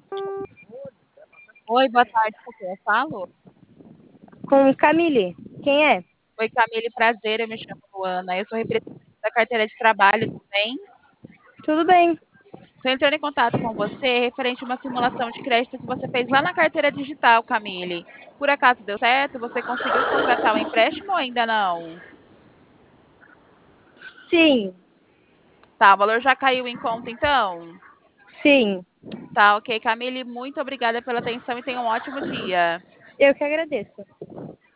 Oi, boa tarde, com quem eu falo? Com Camille. Quem é? Oi, Camille, prazer, eu me chamo Luana, eu sou representante da carteira de trabalho, tudo bem? Tudo bem. Estou entrando em contato com você referente a uma simulação de crédito que você fez lá na carteira digital, Camille. Por acaso deu certo? Você conseguiu contratar o empréstimo ou ainda não? Sim, Tá, o valor já caiu em conta então? sim. Tá, ok, Camille, muito obrigada pela atenção e tenha um ótimo dia. Eu que agradeço.